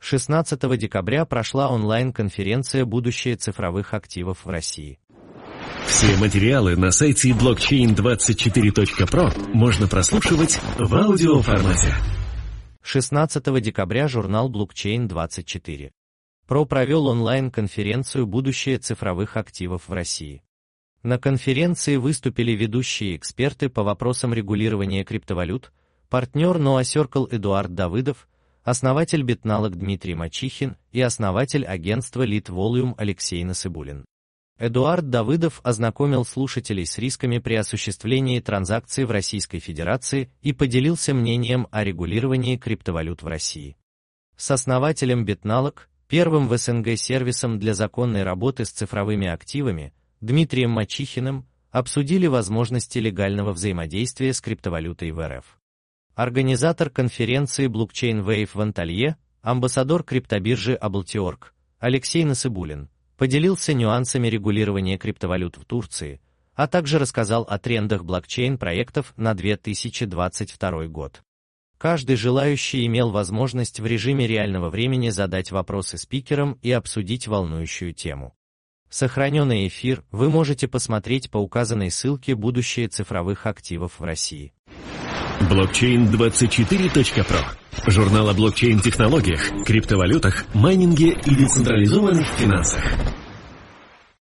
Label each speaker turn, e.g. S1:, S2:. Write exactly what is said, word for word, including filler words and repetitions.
S1: шестнадцатого декабря прошла онлайн-конференция «Будущее цифровых активов в России».
S2: Все материалы на сайте блокчейн двадцать четыре точка про можно прослушивать в аудиоформате.
S1: шестнадцатого декабря журнал блокчейн двадцать четыре точка про провел онлайн-конференцию «Будущее цифровых активов в России». На конференции выступили ведущие эксперты по вопросам регулирования криптовалют, партнер NoahCircle Эдуард Давыдов, основатель Bitnalog Дмитрий Мачихин и основатель агентства Lead Volume Алексей Насыбулин. Эдуард Давыдов ознакомил слушателей с рисками при осуществлении транзакций в Российской Федерации и поделился мнением о регулировании криптовалют в России. С основателем Bitnalog, первым в СНГ сервисом для законной работы с цифровыми активами, Дмитрием Мачихиным, обсудили возможности легального взаимодействия с криптовалютой в РФ. Организатор конференции Blockchain Wave в Анталье, амбассадор криптобиржи Ablti.org, Алексей Насыбулин, поделился нюансами регулирования криптовалют в Турции, а также рассказал о трендах блокчейн-проектов на две тысячи двадцать второй год. Каждый желающий имел возможность в режиме реального времени задать вопросы спикерам и обсудить волнующую тему. Сохраненный эфир вы можете посмотреть по указанной ссылке «Будущее цифровых активов в России».
S2: блокчейн двадцать четыре точка про. Журнал о блокчейн-технологиях, криптовалютах, майнинге и децентрализованных финансах.